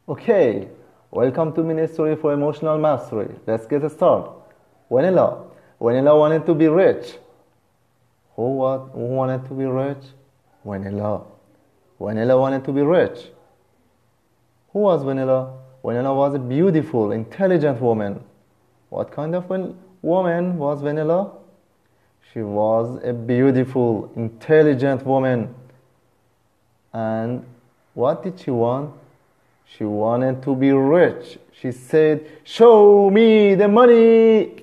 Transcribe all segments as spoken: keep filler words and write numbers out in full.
Okay, welcome to Ministry for Emotional Mastery. Let's get started. Vanilla. Vanilla wanted to be rich. Who, what, who wanted to be rich? Vanilla. Vanilla wanted to be rich. Who was Vanilla? Vanilla was a beautiful, intelligent woman. What kind of woman was Vanilla? She was a beautiful, intelligent woman. And what did she want? She wanted to be rich. She said, "Show me the money."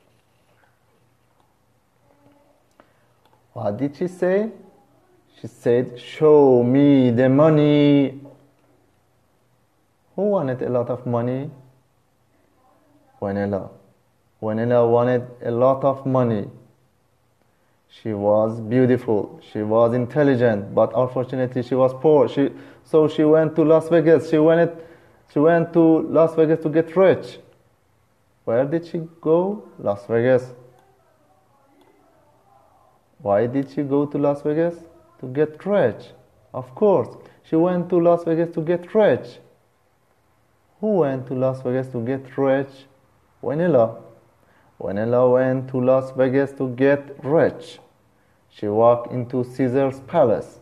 What did she say? She said, "Show me the money." Who wanted a lot of money? Vanilla. Vanilla wanted a lot of money. She was beautiful. She was intelligent, but unfortunately she was poor. She, so she went to Las Vegas. She went, she went to Las Vegas to get rich. Where did she go? Las Vegas. Why did she go to Las Vegas? To get rich. Of course, she went to Las Vegas to get rich. Who went to Las Vegas to get rich? Vanilla. Vanilla went to Las Vegas to get rich. She walked into Caesar's palace.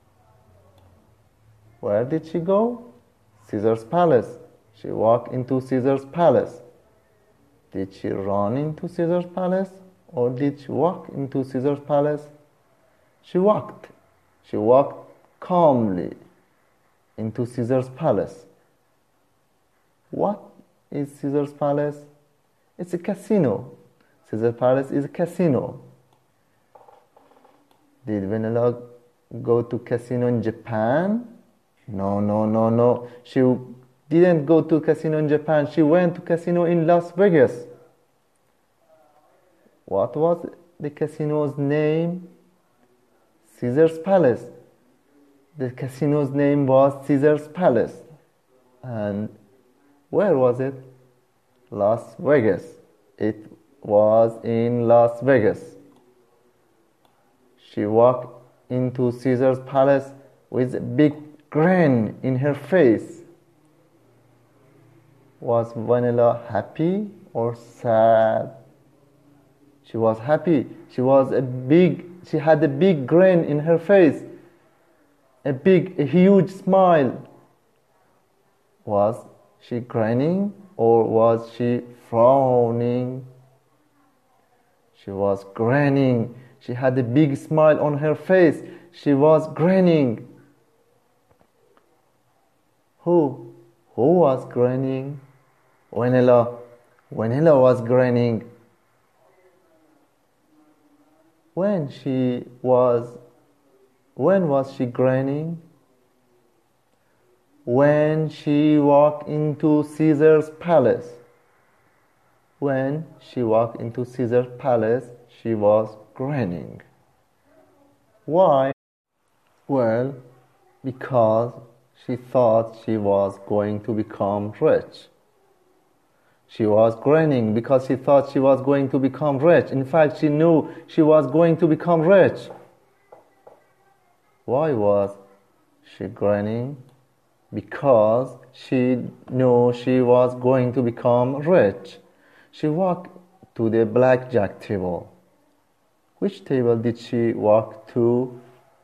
Where did she go? Caesar's palace. She walked into Caesar's palace. Did she run into Caesar's palace? Or did she walk into Caesar's palace? She walked. She walked calmly into Caesar's palace. What is Caesar's palace? It's a casino. Caesar's palace is a casino. Did Vanilla go to casino in Japan? No, no, no, no. She didn't go to casino in Japan. She went to casino in Las Vegas. What was the casino's name? Caesar's Palace. The casino's name was Caesar's Palace. And where was it? Las Vegas. It was in Las Vegas. She walked into Caesar's palace with a big grin in her face. Was Vanilla happy or sad? She was happy. She was a big, she had a big grin in her face. A big, a huge smile. Was she grinning or was she frowning? She was grinning. She had a big smile on her face. She was grinning. Who? Who was grinning? Vanilla. Vanilla was grinning. When she was, when was she grinning? When she walked into Caesar's palace. When she walked into Caesar's palace, she was grinning. Why? Well, because she thought she was going to become rich. She was grinning because she thought she was going to become rich. In fact, she knew she was going to become rich. Why was she grinning? Because she knew she was going to become rich. She walked to the blackjack table. Which table did she walk to?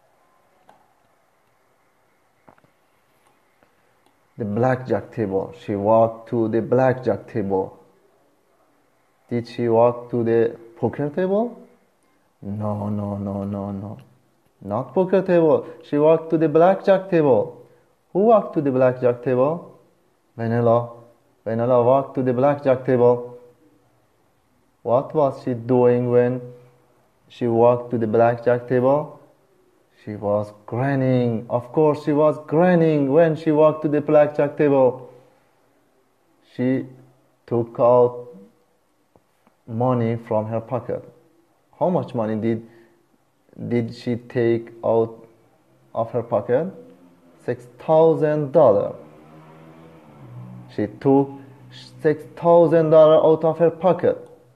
The blackjack table. She walked to the blackjack table. Did she walk to the poker table? No, no, no, no, no. Not poker table. She walked to the blackjack table. Who walked to the blackjack table? Vanilla. Vanilla walked to the blackjack table. What was she doing when she walked to the blackjack table? She was grinning. Of course, she was grinning when she walked to the blackjack table. She took out money from her pocket. How much money did, did she take out of her pocket? Six thousand dollars. She took six thousand dollars out of her pocket.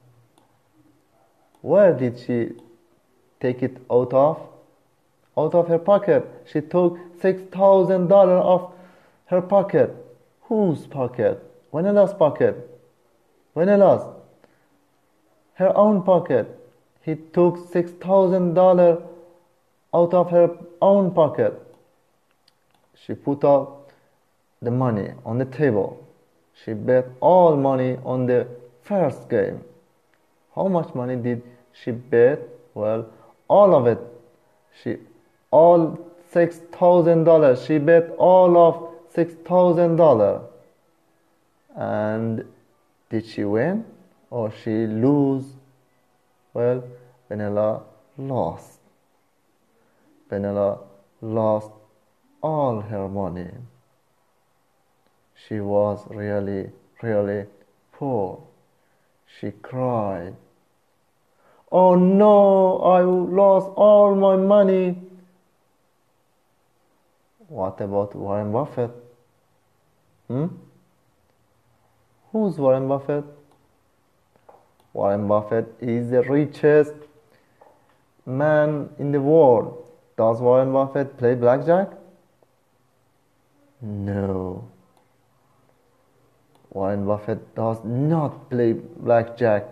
Where did she take it out of? Out of her pocket. She took six thousand dollars of her pocket. Whose pocket? Vanilla's pocket. Vanilla's. Her own pocket. He took six thousand dollars out of her own pocket. She put up the money on the table. She bet all money on the first game. How much money did she bet? Well, all of it. She, all six thousand dollars. She bet all of six thousand dollars. And did she win or she lose? Well, Vanilla lost. Vanilla lost all her money. She was really, really poor. She cried. Oh no, I lost all my money. What about Warren Buffett? Hmm? Who's Warren Buffett? Warren Buffett is the richest man in the world. Does Warren Buffett play blackjack? No. Warren Buffett does not play blackjack.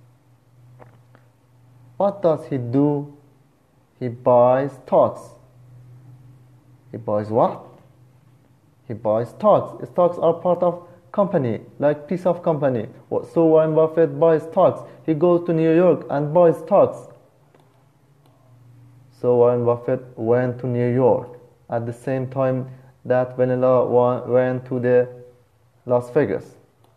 What does he do? He buys stocks. He buys what? He buys stocks. Stocks are part of company, like piece of company. So Warren Buffett buys stocks. He goes to New York and buys stocks. So Warren Buffett went to New York at the same time that Vanilla went to the Las Vegas.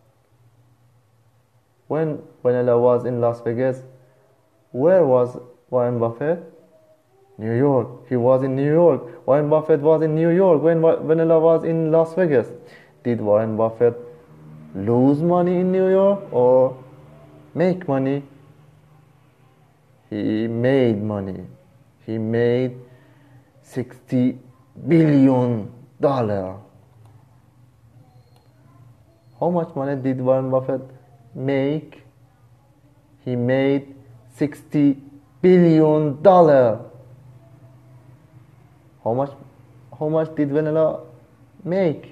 When Vanilla was in Las Vegas, where was Warren Buffett? New York. He was in New York. Warren Buffett was in New York when Vanilla was in Las Vegas. Did Warren Buffett lose money in New York or make money? He made money. He made sixty billion dollars. How much money did Warren Buffett make? He made sixty billion dollars. How much how much did Vanilla make?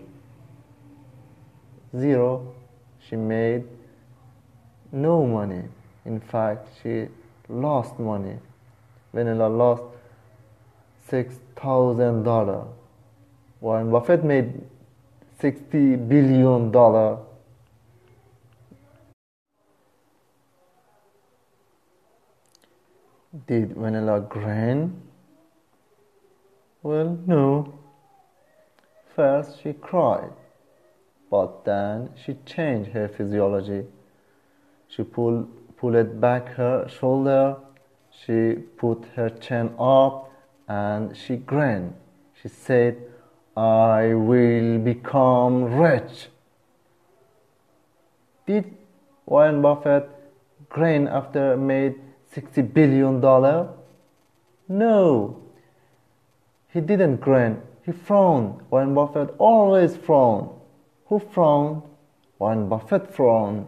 Zero. She made no money. In fact, she lost money. Vanilla lost six thousand dollars. Warren Buffett made sixty billion dollars. Did Vanilla grin? Well, no. First she cried, but then she changed her physiology. She pulled, pulled back her shoulder, she put her chin up, and she grinned. She said, I will become rich. Did Warren Buffett grin after made sixty billion dollars? No. He didn't grin. He frowned. Warren Buffett always frowned. Who frowned? Warren Buffett frowned.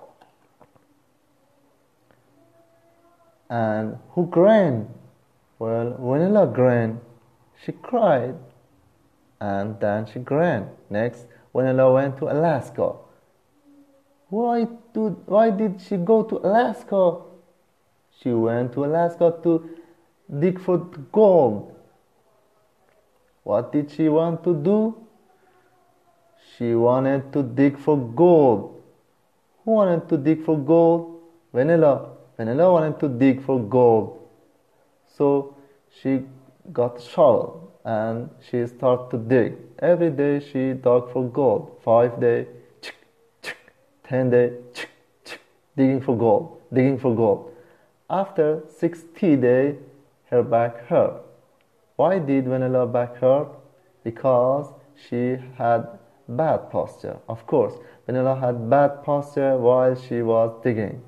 And who grinned? Well, Vanilla grinned. She cried. And then she grinned. Next, Vanilla went to Alaska. Why, do, why did she go to Alaska? She went to Alaska to dig for gold. What did she want to do? She wanted to dig for gold. Who wanted to dig for gold? Vanilla. Vanilla wanted to dig for gold. So she got a shovel and she started to dig. Every day she dug for gold. Five days, ten days, digging for gold, digging for gold. After sixty days, her back hurt. Why did Vanilla back hurt? Because she had bad posture. Of course, Vanilla had bad posture while she was digging.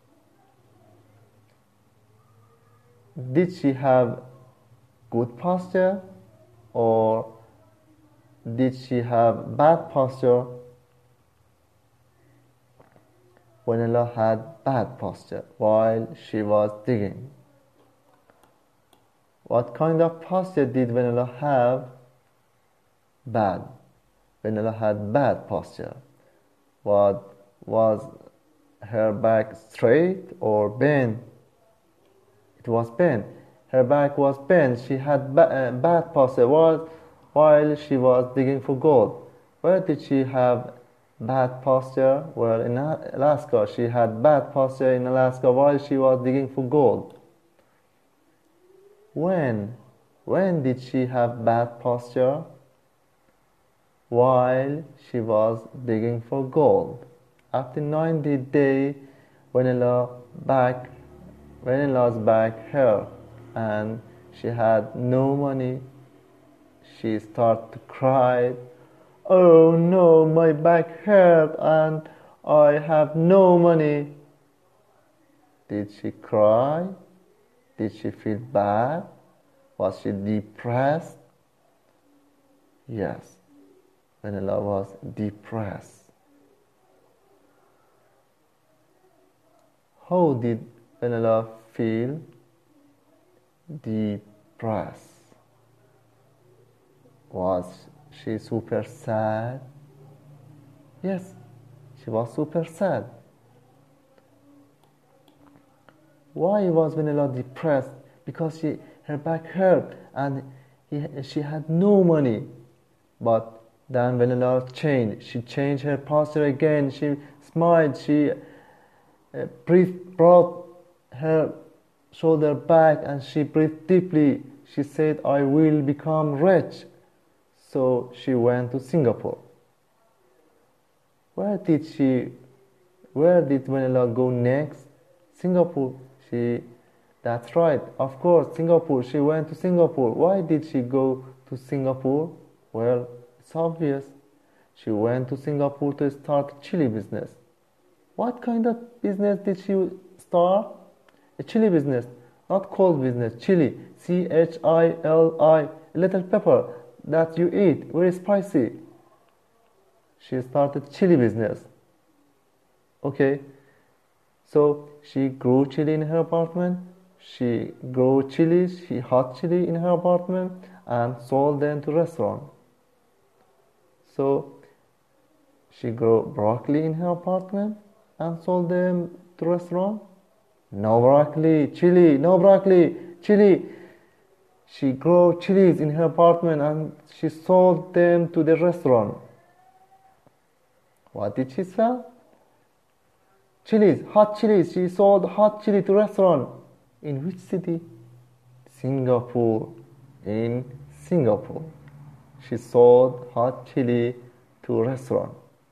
Did she have good posture or did she have bad posture? Vanilla had bad posture while she was digging. What kind of posture did Vanilla have? Bad. Vanilla had bad posture. What was her back straight or bent? It was bent. Her back was bent. She had ba- uh, bad posture while, while she was digging for gold. Where did she have bad posture? Well, in Alaska. She had bad posture in Alaska while she was digging for gold. When? When did she have bad posture? While she was digging for gold. After ninety days, Vanilla back, Vanilla's back hurt and she had no money. She started to cry. Oh no, my back hurt and I have no money. Did she cry? Did she feel bad? Was she depressed? Yes, Vanilla was depressed. How did Vanilla feel? Depressed. Was she super sad? Yes, she was super sad. Why was Vanilla depressed? Because she, her back hurt and he, she had no money. But then Vanilla changed. She changed her posture again. She smiled. She uh, breathed, brought her shoulder back and she breathed deeply. She said, I will become rich. So she went to Singapore. Where did she, where did Vanilla go next? Singapore. She, that's right, of course, Singapore. She went to Singapore. Why did she go to Singapore? Well, it's obvious. She went to Singapore to start chili business. What kind of business did she start? A chili business, not cold business. Chili, C H I L I, little pepper that you eat, very spicy. She started chili business. Okay, so she grew chili in her apartment. She grew chilies, she hot chili in her apartment and sold them to restaurant. So she grew broccoli in her apartment and sold them to restaurant. No broccoli, chili, no broccoli, chili. She grew chilies in her apartment and she sold them to the restaurant. What did she sell? Chilies, hot chilies. She sold hot chili to restaurant. In which city? Singapore. In Singapore. She sold hot chili to restaurant.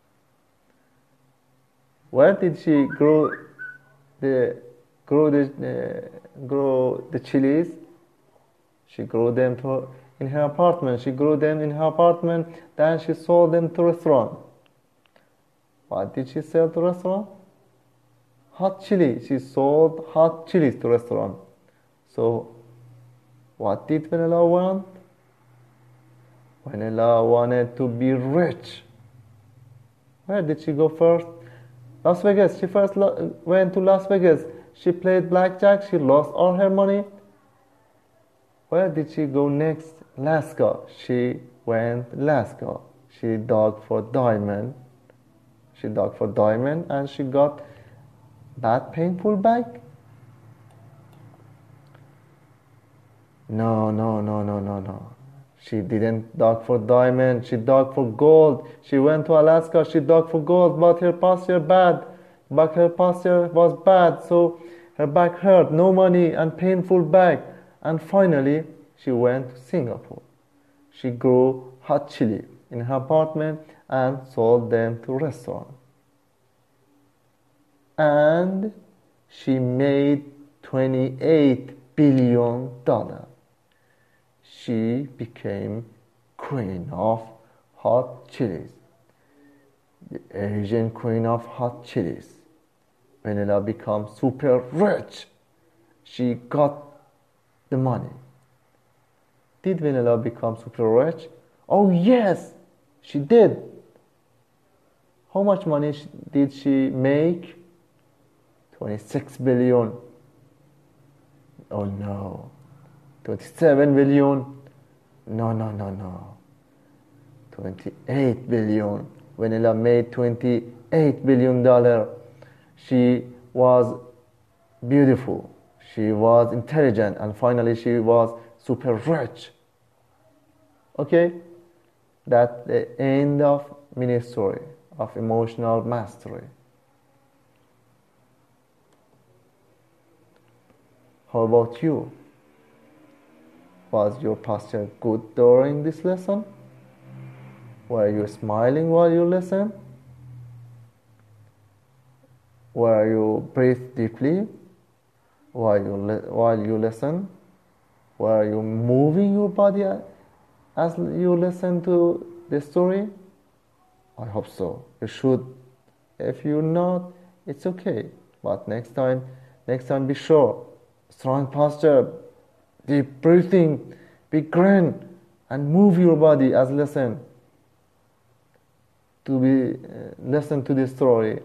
Where did she grow the grow the uh, grow the chilies? She grew them to, in her apartment. She grew them in her apartment. Then she sold them to restaurant. What did she sell to restaurant? Hot chili. She sold hot chilies to restaurant. So, what did Vanilla want? Vanilla wanted to be rich. Where did she go first? Las Vegas. She first lo- went to Las Vegas. She played blackjack. She lost all her money. Where did she go next? Alaska. She went Alaska. She dug for diamond. She dug for diamond and she got that painful back. No, no, no, no, no, no. She didn't dug for diamond. She dug for gold. She went to Alaska. She dug for gold, but her posture bad. But her posture was bad, so her back hurt. No money and painful back. And finally, she went to Singapore. She grew hot chili in her apartment and sold them to restaurant. And she made twenty-eight billion dollars. She became queen of hot chilies, the Asian queen of hot chilies. Vanilla became super rich. She got the money. Did Vanilla become super rich? Oh yes, she did. How much money did she make? twenty-six billion. Oh no. twenty-seven billion. No, no, no, no. twenty-eight billion. Vanilla made twenty-eight billion dollars. She was beautiful. She was intelligent. And finally, she was super rich. Okay? That's the end of mini story of emotional mastery. How about you? Was your posture good during this lesson? Were you smiling while you listen? Were you breathe deeply while you li- while you listen? Were you moving your body as you listen to the story? I hope so. You should. If you're not, it's okay. But next time, next time be sure. Strong posture, deep breathing, big grin, and move your body as listen to be uh, listen to the story.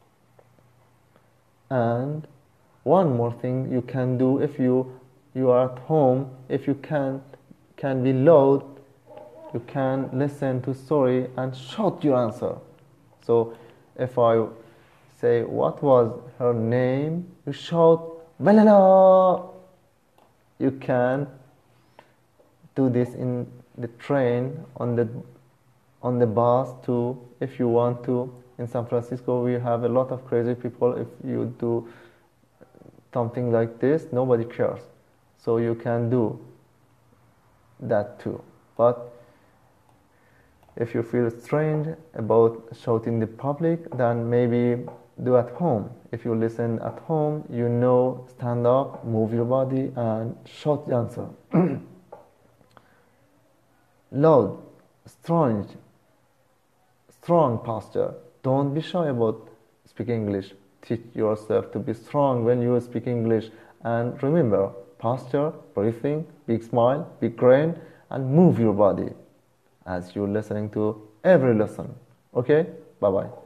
And one more thing you can do if you you are at home, if you can can be loud, you can listen to story and shout your answer. So if I say what was her name, you shout Valala. You can do this in the train, on the on the bus too, if you want to. In San Francisco, we have a lot of crazy people. If you do something like this, nobody cares. So you can do that too. But if you feel strange about shouting in the public, then maybe do at home. If you listen at home, you know, stand up, move your body, and shout the answer. Loud, strong, strong posture. Don't be shy about speaking English. Teach yourself to be strong when you speak English. And remember, posture, breathing, big smile, big grin, and move your body as you're listening to every lesson. Okay? Bye-bye.